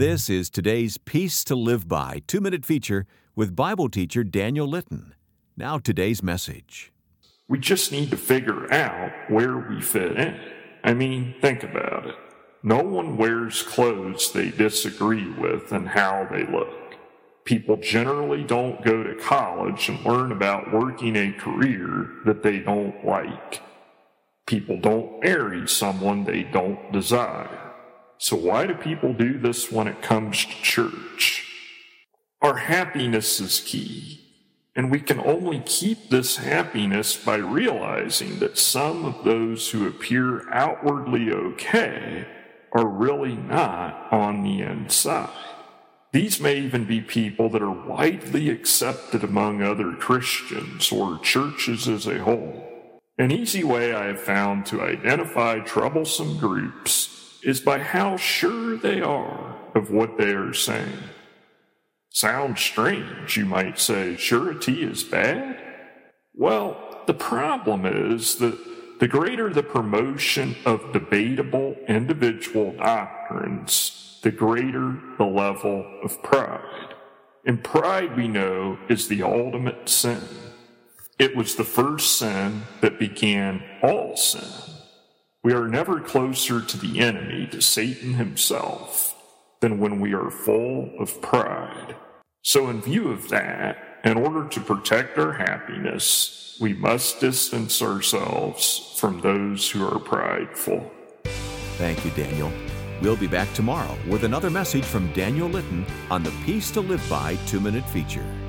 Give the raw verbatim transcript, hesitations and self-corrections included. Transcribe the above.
This is today's Peace to Live By two-minute feature with Bible teacher Daniel Litton. Now today's message. We just need to figure out where we fit in. I mean, think about it. No one wears clothes they disagree with and how they look. People generally don't go to college and learn about working a career that they don't like. People don't marry someone they don't desire. So why do people do this when it comes to church? Our happiness is key, and we can only keep this happiness by realizing that some of those who appear outwardly okay are really not on the inside. These may even be people that are widely accepted among other Christians or churches as a whole. An easy way I have found to identify troublesome groups is by how sure they are of what they are saying. Sounds strange, you might say. Surety is bad? Well, the problem is that the greater the promotion of debatable individual doctrines, the greater the level of pride. And pride, we know, is the ultimate sin. It was the first sin that began all sin. We are never closer to the enemy, to Satan himself, than when we are full of pride. So in view of that, in order to protect our happiness, we must distance ourselves from those who are prideful. Thank you, Daniel. We'll be back tomorrow with another message from Daniel Litton on the Peace to Live By two-minute feature.